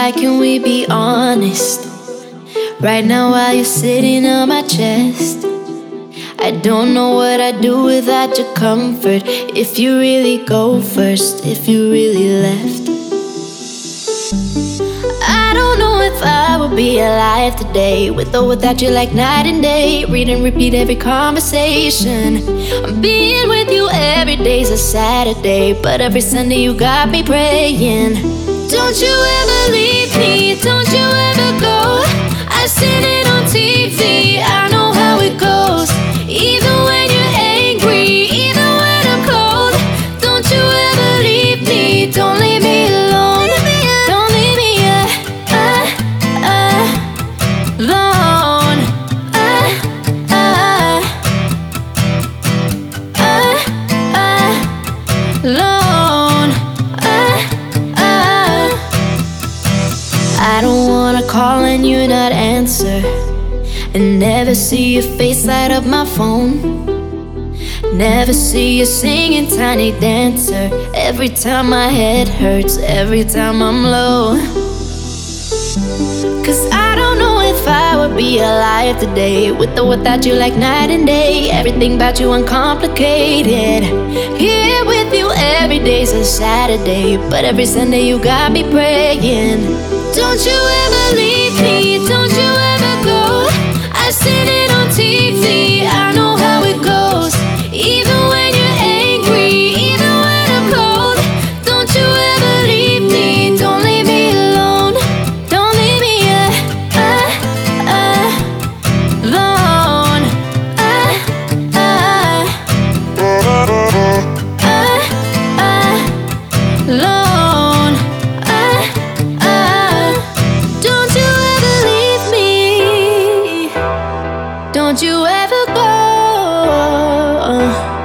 why can't we be honest? Right now while you're sitting on my chest, I don't know what I'd do without your comfort. If you really go first, if you really left, I don't know if I would be alive today, with or without you, like night and day. Read and repeat every conversation. Being with you every day's a Saturday, but every Sunday you got me praying. Don't you ever leave me, don't you ever go. I've seen it on TV, I know how it goes. Even when you're angry, even when I'm cold, don't you ever leave me, don't leave me alone. Don't leave me alone. Alone. I don't wanna call and you not answer, and never see your face light up my phone. Never see you singing Tiny Dancer. Every time my head hurts, every time I'm low. Cause I don't know if I would be alive today, with or without you, like night and day. Everything about you uncomplicated. Here with you every day's a Saturday, but every Sunday you got me praying. Don't you ever leave me, don't you ever go. I've seen it on TV, I know how it goes. Even when you're angry, even when I'm cold, don't you ever leave me, don't leave me alone. Don't leave me alone. Alone. Don't you ever leave me, don't you ever go.